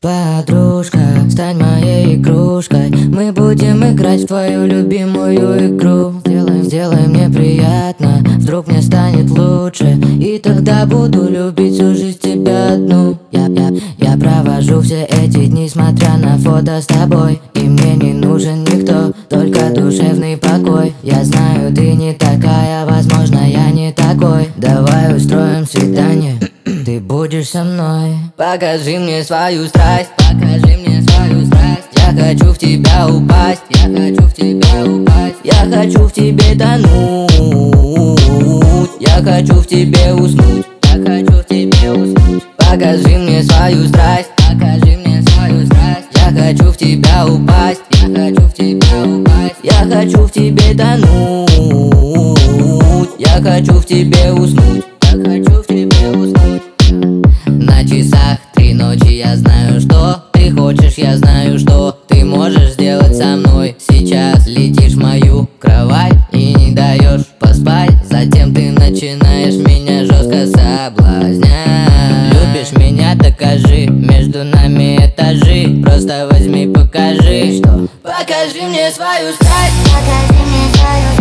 Подружка, стань моей игрушкой. Мы будем играть в твою любимую игру. Сделай мне приятно, вдруг мне станет лучше. И тогда буду любить всю жизнь тебя одну. Я провожу все эти дни, смотря на фото с тобой. И мне не нужен никто, только душевный покой. Я знаю, ты не такая, возможно, я не такой. Давай устроим свидание, ты будешь со мной. Покажи мне свою страсть, покажи мне свою страсть. Я хочу в тебя упасть, я хочу в тебя упасть. Я хочу в тебе тонуть, я хочу в тебе уснуть, я хочу в тебе уснуть. Покажи мне свою страсть, покажи мне свою страсть. Я хочу в тебя упасть, я хочу в тебя упасть. Я хочу в тебе тонуть, я хочу в тебе уснуть, я хочу в тебе уснуть. На часах 3 ночи, я знаю, что ты хочешь, я знаю, что ты можешь сделать со мной. Сейчас летишь в мою кровать и не даешь поспать. Затем ты начинаешь меня жестко соблазнять. Любишь меня, докажи, между нами этажи. Просто возьми, покажи, что. Покажи мне свою страсть, покажи мне свою